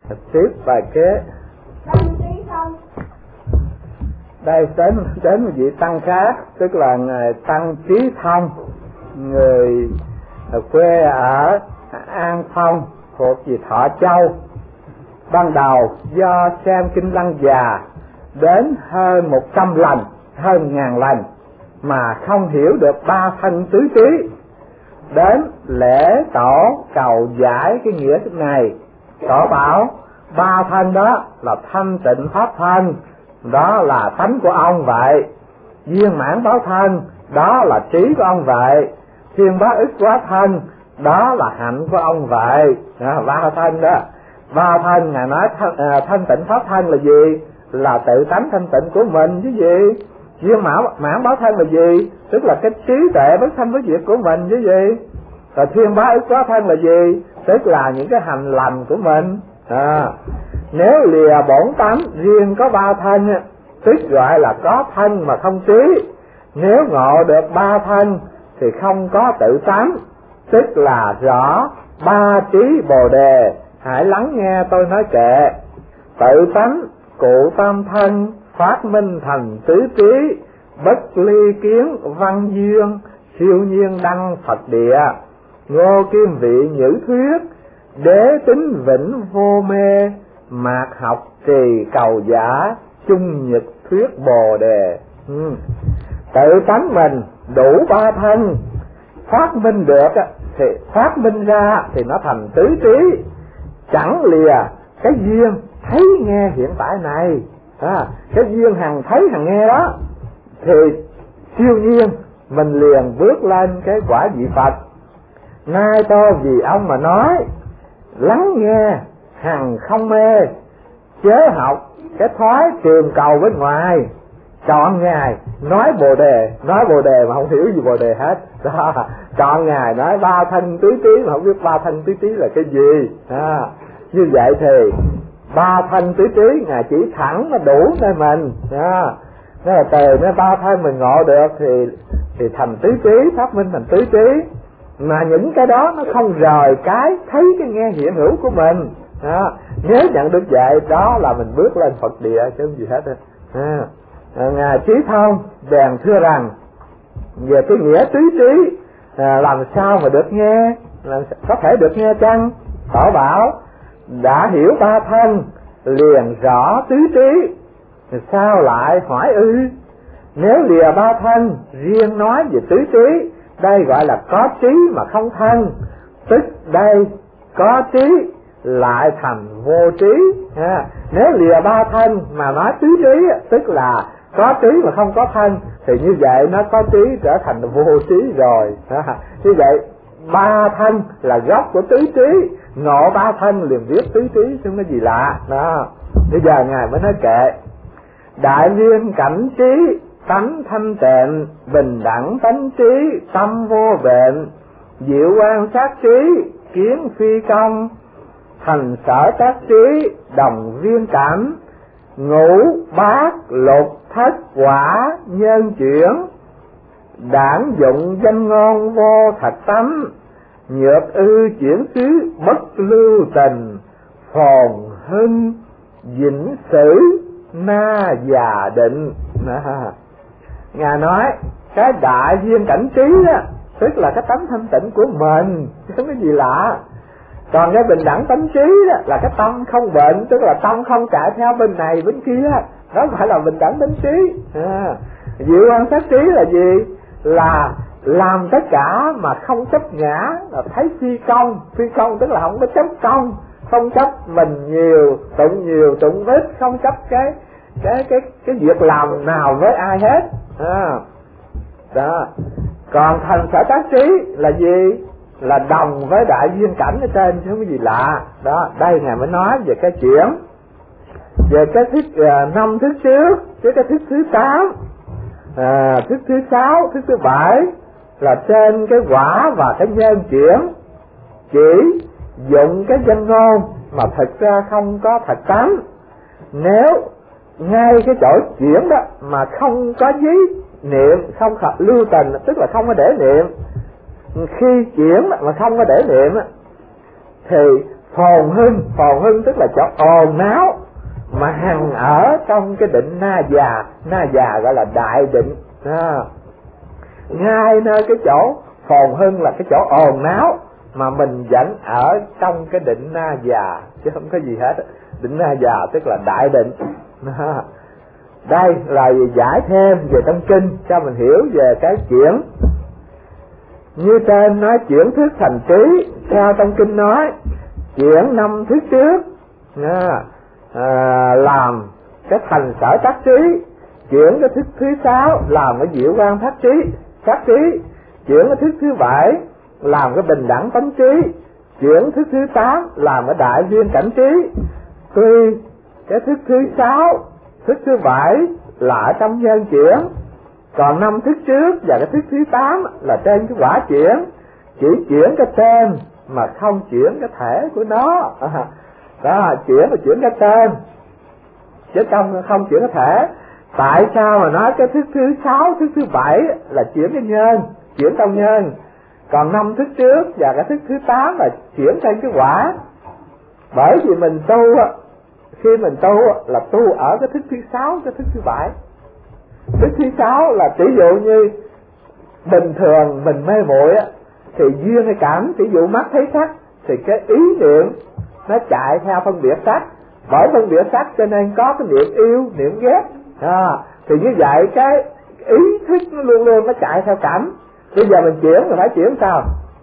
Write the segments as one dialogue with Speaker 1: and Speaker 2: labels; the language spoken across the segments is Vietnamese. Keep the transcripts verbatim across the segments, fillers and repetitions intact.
Speaker 1: Tiếp bài kế. Đây đến đến một vị tăng khác, tức là ngài Tăng Trí Thông, người quê ở An Phong, thuộc về Thọ Châu. Ban đầu do xem kinh Lăng Già đến hơn một trăm lần, hơn ngàn lần mà không hiểu được ba thân tứ trí, đến lễ tổ cầu giải cái nghĩa này. Tổ bảo ba thân đó là thanh tịnh pháp thân, đó là tánh của ông vậy. Viên mãn báo thân, đó là trí của ông vậy. Thiên bá ức quá thân, đó là hạnh của ông vậy. À, ba thân đó. Ba thân ngài nói thanh, à, thanh tịnh pháp thân là gì? Là tự tánh thanh tịnh của mình chứ gì. Viên mãn, mãn báo thân là gì? Tức là cái trí tuệ bất sanh bất diệt của mình chứ gì. Rồi thiên bá ức quá thân là gì? Tức là những cái hành lành của mình. À, nếu lìa bổn tánh riêng có ba thân, tức gọi là có thân mà không trí. Nếu ngộ được ba thân thì không có tự tánh, tức là rõ ba trí bồ đề. Hãy lắng nghe tôi nói kệ. Tự tánh cụ tam thân, phát minh thành tứ trí, bất ly kiến văn duyên, siêu nhiên đăng Phật địa. Ngô kim vị nhữ thuyết, đế tính vĩnh vô mê, mạc học trì cầu giả, chung nhật thuyết bồ đề. ừ. Tự tánh mình đủ ba thân, phát minh được thì phát minh ra thì nó thành tứ trí. Chẳng lìa cái duyên thấy nghe hiện tại này, à, cái duyên hằng thấy hằng nghe đó, thì siêu nhiên mình liền bước lên cái quả vị Phật. Nay tôi vì ông mà nói, lắng nghe hằng không mê, chớ học cái thói trường cầu bên ngoài. Chọn ngài nói bồ đề, nói bồ đề mà không hiểu gì bồ đề hết đó. Chọn ngài nói ba thân tứ trí mà không biết ba thân tứ trí là cái gì. à, Như vậy thì ba thân tứ trí ngài chỉ thẳng nó đủ nơi mình. à, Nếu là từ nó ba thân mình ngộ được thì thì thành tứ trí, phát minh thành tứ trí. Mà những cái đó nó không rời cái thấy cái nghe hiện hữu của mình. à, Nếu nhận được vậy đó là mình bước lên Phật địa chứ không gì hết. à, Ngài Trí Thông bèn thưa rằng về cái nghĩa tứ trí à, làm sao mà được nghe, làm có thể được nghe chăng? Tổ bảo đã hiểu ba thân liền rõ tứ trí, sao lại hỏi ư? Nếu lìa ba thân riêng nói về tứ trí, đây gọi là có trí mà không thân, tức đây có trí lại thành vô trí. à, Nếu lìa ba thân mà nói tứ trí, tức là có trí mà không có thân, thì như vậy nó có trí trở thành vô trí rồi. à, Như vậy ba thân là gốc của tứ trí, ngộ ba thân liền biết tứ trí, chứ không có gì lạ đó. Bây giờ ngài mới nói kệ. Đại viên cảnh trí, tánh thanh tịnh, bình đẳng tánh trí, tâm vô vẹn, diệu quan sát trí, kiến phi công, thành sở tác trí, đồng viên cảm, ngũ bát lục thất quả nhân chuyển, đảng dụng danh ngôn vô thật tánh, nhược ư chuyển xứ bất lưu tình, phồn hưng vĩnh sử na già định. à, Ngài nói cái đại viên cảnh trí đó, tức là cái tánh thanh tịnh của mình, chứ không có gì lạ. Còn cái bình đẳng tánh trí đó là cái tâm không bệnh, tức là tâm không chạy theo bên này bên kia, đó phải là bình đẳng tánh trí. à, Diệu quan sát trí là gì? Là làm tất cả mà không chấp ngã, là thấy phi công. Phi công tức là không có chấp công, không chấp mình nhiều tụng nhiều tụng ít, không chấp cái cái cái cái việc làm nào với ai hết. à, Đó. Còn thành sở tác trí là gì? Là đồng với đại duyên cảnh ở trên, chứ không có gì lạ. Đó, đây ngài mới nói về cái chuyện về cái thức uh, năm thức trước, cái cái thức thứ tám, à, thức thứ sáu, thức thứ bảy là trên cái quả và cái nhân chuyển, chỉ dụng cái danh ngôn mà thực ra không có thật tánh. Nếu ngay cái chỗ chuyển đó mà không có dí niệm, không lưu tình, tức là không có để niệm, khi chuyển mà không có để niệm thì Phồn hưng, phồn hưng tức là chỗ ồn náo, mà hằng ở trong cái định na già. Na già gọi là đại định à. Ngay nơi cái chỗ phồn hưng là cái chỗ ồn náo, mà mình vẫn ở trong cái định na già, chứ không có gì hết. Định na già tức là đại định à. Đây là giải thêm về trong kinh cho mình hiểu về cái chuyển. Như trên nói chuyển thức thành trí, theo trong kinh nói chuyển năm thức trước à, à, làm cái thành sở tác trí, chuyển cái thức thứ sáu làm cái diệu quan phát trí phát trí, chuyển cái thức thứ bảy làm cái bình đẳng tánh trí, chuyển thức thứ tám làm cái đại duyên cảnh trí. Tuy cái thức thứ sáu, thức thứ bảy là ở trong nhân chuyển, còn năm thức trước và cái thức thứ tám là trên cái quả chuyển. Chỉ chuyển cái tên mà không chuyển cái thể của nó à, đó, chuyển là chuyển cái tên chứ không không chuyển cái thể. Tại sao mà nói cái thức thứ sáu, thức thứ bảy là chuyển cái nhân, chuyển trong nhân, còn năm thức trước và cái thức thứ tám là chuyển trên cái quả? Bởi vì mình tu, khi mình tu là tu ở cái thức thứ sáu, cái thức thứ bảy. Thức thứ sáu là ví dụ như bình thường mình mê muội thì duyên hay cảm, ví dụ mắt thấy sắc thì cái ý niệm nó chạy theo phân biệt sắc, bởi phân biệt sắc cho nên có cái niệm yêu, niệm ghét à, thì như vậy cái ý thức nó luôn luôn nó chạy theo cảm. Bây giờ mình chuyển thì phải chuyển sao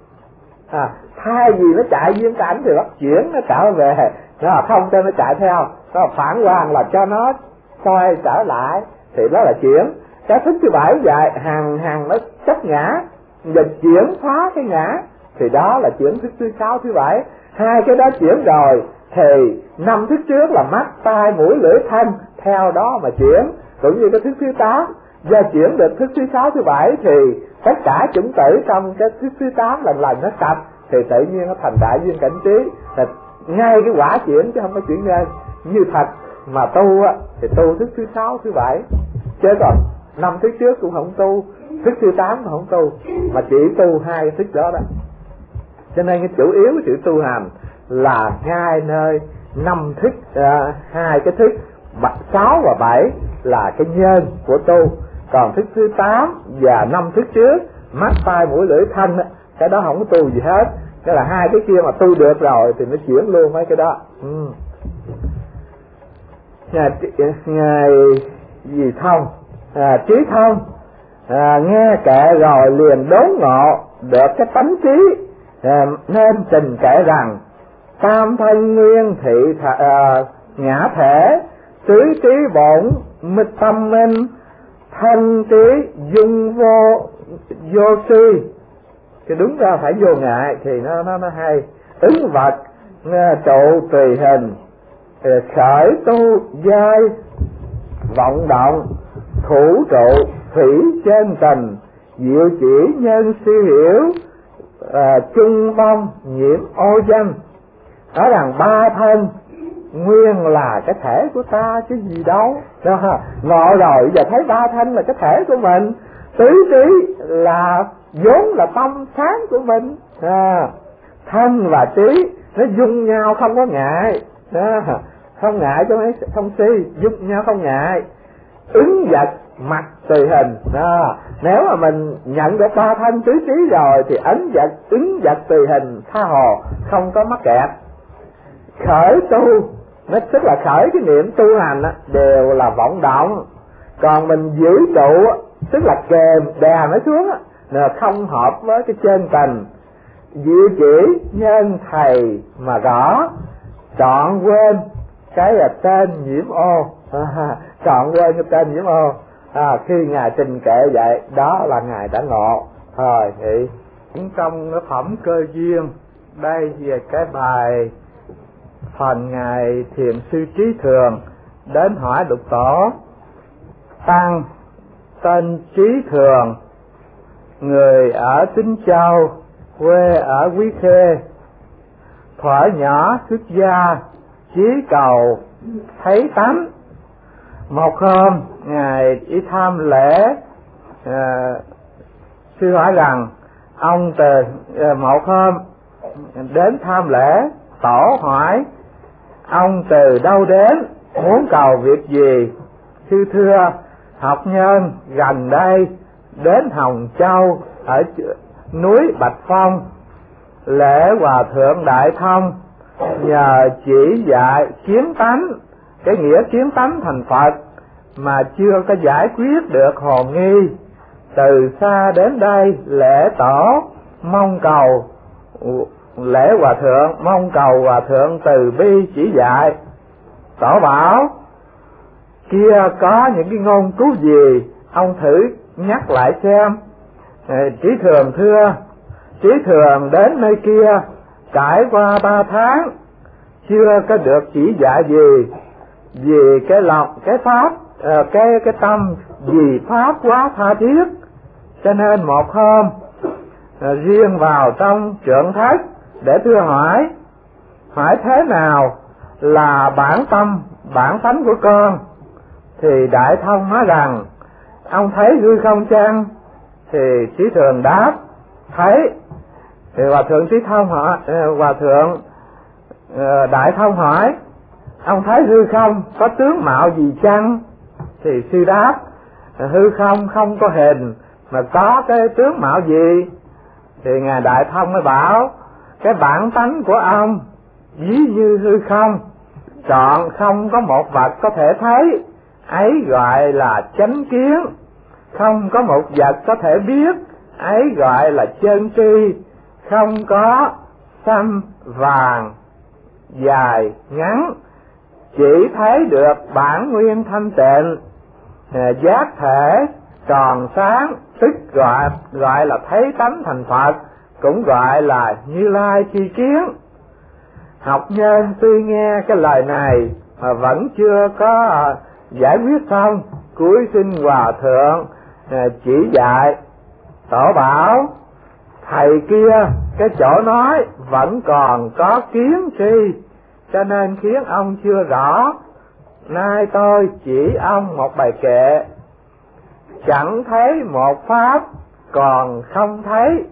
Speaker 1: à, thay vì nó chạy duyên cảnh thì bắt chuyển nó trở về, nó không cho nó chạy theo, nó phản hoàn là cho nó xoay trở lại, thì đó là chuyển. Cái thức thứ bảy vậy, hàng hàng nó chấp ngã, và chuyển phá cái ngã, thì đó là chuyển thức thứ sáu, thứ bảy. Hai cái đó chuyển rồi thì năm thức trước là mắt, tai, mũi, lưỡi, thân theo đó mà chuyển, cũng như cái thức thứ tám. Do chuyển được thức thứ sáu, thứ bảy thì tất cả chủng tử trong cái thức thứ tám lần lần nó sạch, thì tự nhiên nó thành đại duyên cảnh trí, là ngay cái quả chuyển chứ không có chuyển nhân. Như thật mà tu á thì tu thức thứ sáu, thứ bảy, chứ còn năm thức trước cũng không tu, thức thứ tám cũng không tu, mà chỉ tu hai cái thức đó đó. Cho nên cái chủ yếu của sự tu hành là ngay nơi năm thức, uh, hai cái thức sáu và bảy là cái nhân của tu, còn thức thứ tám và năm thức trước mắt, tai, mũi, lưỡi, thân cái đó không có tu gì hết. Cái là hai cái kia mà tu được rồi thì nó chuyển luôn mấy cái đó. Ừ. Ngài, ngài gì thông à, trí thông à, nghe kệ rồi liền đốn ngộ được cái tánh trí à, nên trình kể rằng tam thanh nguyên thị thà, à, ngã thể tứ trí bổn mít tâm minh thân trí dung vô vô si. Cái đúng ra phải vô ngại thì nó nó nó hay. Ứng vật trụ tùy hình, khởi tu giai vọng động, thủ trụ thủy trên tình, diệu chỉ nhân si hiểu, à, chung vong nhiễm ô danh. Nói rằng ba thân nguyên là cái thể của ta chứ gì đâu. Đó, ngộ rồi giờ thấy ba thân là cái thể của mình, tứ trí là vốn là tâm sáng của mình à, thân và trí nó dung nhau không có ngại đó, không ngại cho mấy không si, dung nhau không ngại. Ứng vật mặt tùy hình đó, nếu mà mình nhận được ba thân tứ trí rồi thì ấn vật ứng vật tùy hình tha hồ, không có mắc kẹt. Khởi tu nó tức là khởi cái niệm tu hành á, đều là vọng động, còn mình giữ trụ tức là kềm đè nó xuống á, là không hợp với cái chân tình. Diệu chỉ nhân thầy mà rõ, chọn quên cái là tên nhiễm ô à, chọn quên cái tên nhiễm ô à, khi ngài trình kệ vậy đó là ngài đã ngộ thôi. Thì trong cái phẩm cơ duyên đây về cái bài phần ngài thiền sư Trí Thường đến hỏi Lục Tổ: tăng tên Trí Thường, người ở Tín Châu, quê ở Quý Khê, thuở nhỏ xuất gia chí cầu thấy tánh. Một hôm ngài đi tham lễ, à, sư hỏi rằng ông từ à, một hôm đến tham lễ, Tổ hỏi: ông từ đâu đến, muốn cầu việc gì? Sư thưa: học nhân gần đây đến Hồng Châu ở núi Bạch Phong lễ Hòa thượng Đại Thông, nhờ chỉ dạy kiến tánh, cái nghĩa kiến tánh thành Phật mà chưa có giải quyết được hồn nghi. Từ xa đến đây lễ tổ, mong cầu lễ Hòa thượng, mong cầu Hòa thượng từ bi chỉ dạy. Tổ bảo: kia có những cái ngôn cứu gì, ông thử nhắc lại xem. Trí Thường thưa: Trí Thường đến nơi kia trải qua ba tháng, chưa có được chỉ dạy gì, vì cái lòng, cái pháp, cái cái tâm vì pháp quá tha thiết, cho nên một hôm riêng vào trong trượng thất để thưa hỏi: hỏi thế nào là bản tâm, bản tánh của con? Thì Đại Thông nói rằng: ông thấy hư không chăng? Thì Trí Thường đáp: thấy. Thì Hòa thượng Trí Thông hỏi, Hòa thượng Đại Thông hỏi: ông thấy hư không có tướng mạo gì chăng? Thì sư đáp: hư không không có hình, mà có cái tướng mạo gì? Thì ngài Đại Thông mới bảo: cái bản tánh của ông ví như hư không, trọn không có một vật có thể thấy, ấy gọi là chánh kiến. Không có một vật có thể biết, ấy gọi là chân tri. Không có xanh vàng dài ngắn, chỉ thấy được bản nguyên thanh tịnh, giác thể tròn sáng, tức gọi gọi là thấy tánh thành Phật, cũng gọi là Như Lai chi kiến. Học nhân tuy nghe cái lời này mà vẫn chưa có giải quyết xong, cuối xin Hòa thượng chỉ dạy. Tổ bảo: thầy kia cái chỗ nói vẫn còn có kiến tri, cho nên khiến ông chưa rõ. Nay tôi chỉ ông một bài kệ: chẳng thấy một pháp còn không thấy,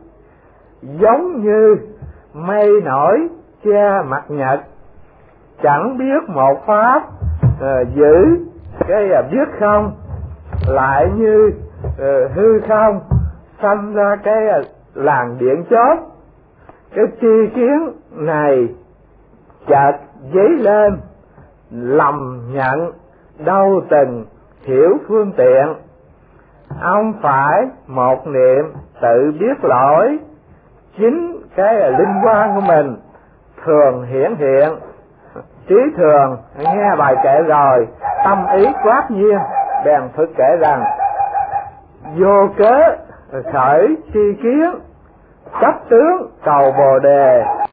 Speaker 1: giống như mây nổi che mặt nhật. Chẳng biết một pháp uh, giữ cái uh, biết không, lại như uh, hư không sanh ra cái uh, làn điện chớp. Cái tri kiến này chợt dấy lên, lầm nhận đâu từng hiểu phương tiện. Ông phải một niệm tự biết lỗi, chính cái linh quan của mình thường hiển hiện. Trí Thường nghe bài kệ rồi, tâm ý quát nhiên, bèn thực kể rằng: vô cớ khởi tri kiến, chấp tướng cầu Bồ Đề,